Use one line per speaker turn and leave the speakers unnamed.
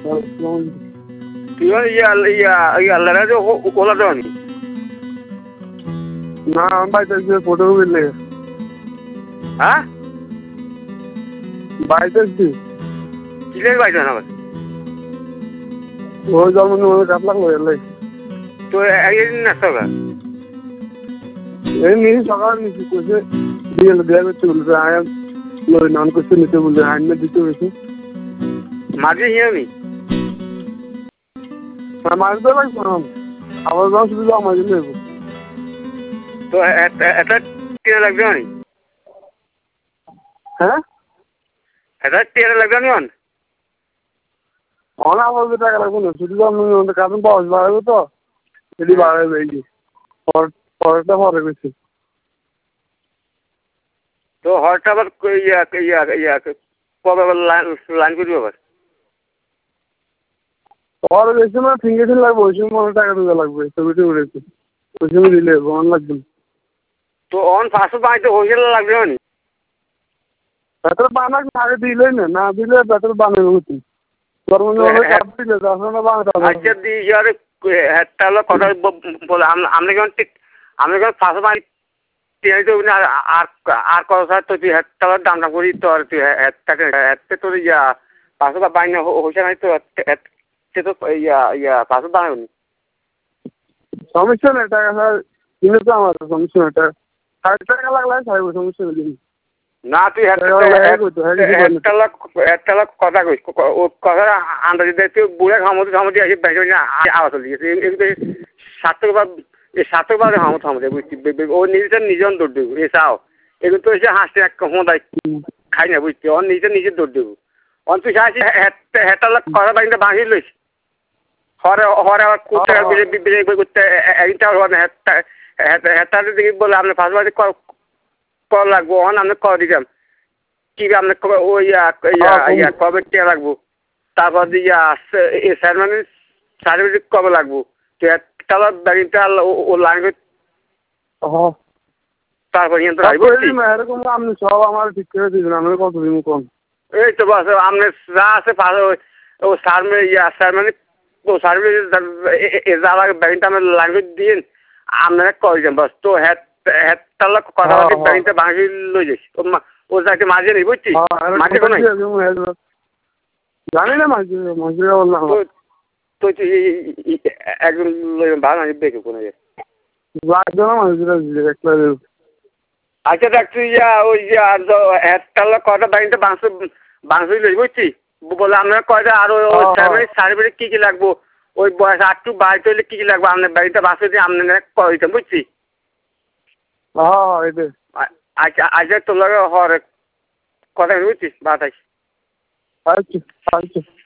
তুই আল্লাহ ওলা দেওয়ানি
না আমি বাড়িতে ফটো মিললে
হ্যাঁ
বাড়িতে আসছি
কিসের বাইতে না
ওই জন্মদিন কাপ লাগলো এলে
তো একদিন আসতে হবে
এই নিয়ে সকালে নিচ্ছি কইছে দিয়ে দেওয়া করতে বলছে আয়াম লই নন করতে নিতে বলছে আইনে দিতে হয়েছে
মাঝে হিয়ামি
মাছ দেওয়া লাগবে না আবার যখন শুধু যাও মাঝে নেবো
তো এটা টিয়া লাগবে না
হ্যাঁ
এটা টিয়া লাগবে না
অনা বলতে টাকা লাগবে না শুধু জন্মদিন কারণ বয়স বাড়াবে তো যদি বাড়াবে এই যে পরেরটা পরে গেছে
তো হরটা আবার কবে আবার লাইন করবি আবার
পরে গেছে না ফিঙ্গার লাগবে ওই সময় মনে টাকা দিতে লাগবে ছবিটা উঠেছে ওই সময় দিলে অন লাগবে
তো অন 500 বানাইতে হোলসেল লাগবে না
বেতন বানাক আগে দিলে না দিলে বেতন বানাবে হতো
আচ্ছা দিই আরে একটা হলো কথা বলে আপনি কেমন ঠিক আপনি কেমন 500 বানাই আর কত স্যার তো তুই একটা দাম করি তো আর তুই একটা তোর 500 বাইনা হয়েছে নাই তো সে তো 500 বানাবনি
সমস্যা নেই টাকা স্যার কিনে তো আমার সমস্যা নেই টাকা 60 টাকা লাগলে ছাড়ব সমস্যা নেই
না তুই একটা লাখ কথা কইস ও কথা আন্দাজ দেয় তুই বুড়ে খামতি আসি ব্যাংকে আওয়াজ চলে গেছে এগুলো 7 বার খামতি বুঝছি ও নিজের দৌড় দেবো এ চাও এগুলো তো এসে হাসতে এক হোঁদাই খাই না বুঝছি ওর নিজে দৌড় দেবো অন তুই আসি একটা লাখ কথা ব্যাংকটা ভাঙি লইস হরে আবার করতে করতে একটা হেঁটা দেখি বলে আপনি ফার্স্ট বাড়ি কল লাগবো অন আপনি কল দিতাম কি আপনি ওই কবে টিয়া লাগবো তারপর স্যারমানের সার্টিফিকেট কবে লাগবো তো একটা ব্যাংকটা ও লাইন তারপর
এরকম আপনি সব আমার ঠিক করে দিবেন আমি কত দিন কম
এই তো বাস আপনি যা আছে ও স্যারমানি ও সার্ভিস যা লাগে ব্যাংকটা আমি লাইন করে দিন আপনারা কল দিন বাস তো হেডটার কথা ব্যাংকটা ভাঙি লই যাইছি ও যাকে মাঝে নেই বুঝছি মাঝে কোনো
জানি না মাঝে
তো একজন ভালো দেখে কোনো
লাগবে না মাঝে একটা
আচ্ছা দেখ তুই ওই হেডটার কথা ব্যাংকটা বাংশ লই বুঝছি বলে আপনার কয়টা আর ওই সার্টিফিকেট কী লাগবো ওই বয়স একটু বাইরে হইলে কী লাগবো আপনার ব্যাংকটা বাঁশ দিয়ে আপনার কয় দিতাম বুঝছি আচ্ছা তোর লাগে হর কথা বুঝছিস বাতাস
আচ্ছা